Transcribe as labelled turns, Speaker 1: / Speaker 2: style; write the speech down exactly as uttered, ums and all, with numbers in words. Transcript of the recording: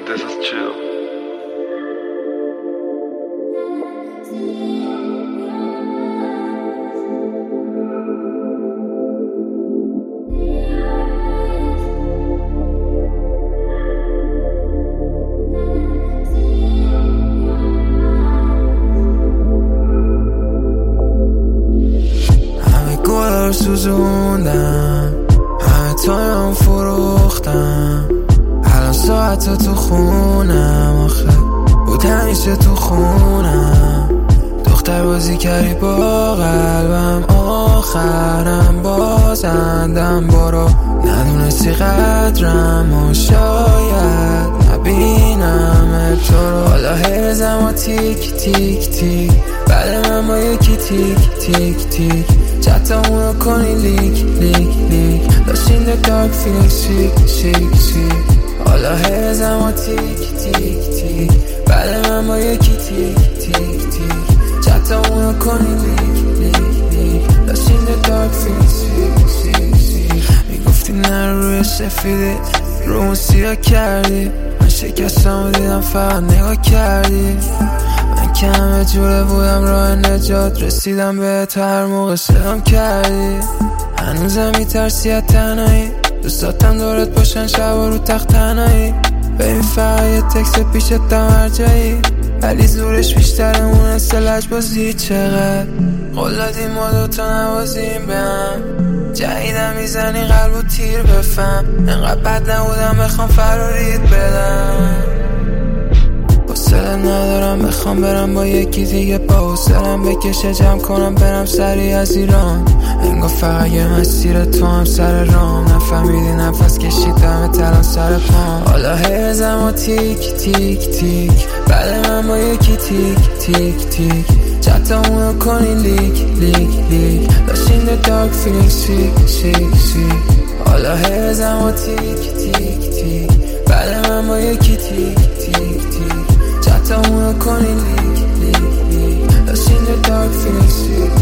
Speaker 1: this is chill.
Speaker 2: سوزوندم همه تایم فروختم، الان ساعت تو خونم، آخه بود همیشه تو خونم. دختر بازی کردی با قلبم، آخرم بازندم. برو ندونستی قدرم و شاید نبینم تو رو. حالا هرزم و تیک تیک تیک، بعد من با یکی تیک تیک تیک چطمونو کنی لیک لیک لیک. داشتین در دارک فیلینگ شیک شیک شیک. حالا هرزم و تیک تیک تیک، بعد من با یکی تیک تیک تیک چطمونو کنی لیک لیک لیک. داشتین در دارک فیلینگ شیک شیک شیک. میگفتی نه روی سفیدی رومو سیاه کردی، من شکستم و دیدم فقط نگاه کردی. من که همه جوره بودم راه نجات، رسیدم به تو هر موقع صدام کردی. هنوزم میترسی از تنهایی، دوستاتم دورت باشن شب و رو تخت تنهایی. ببین فقط یه تکس پیشتم هر جایی، ولی زورش بیشتره اون است لجبازی. چقدر قول دادیم ما دوتا نوازیم به هم، جدیدم میزنی قلب و تیر بفهم. انقدر بد نبودم بخوام فراریت بدم، حوصله ندارم بخوام برم با یکی دیگه، با حوصله‌ام بکشه جمع کنم برم سری از ایران. انگار فقط یه مسیر تو هم سر رام، نفهمیدی نفس کشیدم تلان سر پام. حالا هرزم و تیک تیک تیک، بعد من با یکی تیک تیک تیک چطمونو کنی لیک لیک لیک. داشتین در دارک فیلینگ شیک شیک شیک. حالا هرزم و تیک تیک تیک، بعد من با یکی تیک تیک تیک چطمونو کنی لیک لیک لیک. داشتین در دارک فیلینگ شیک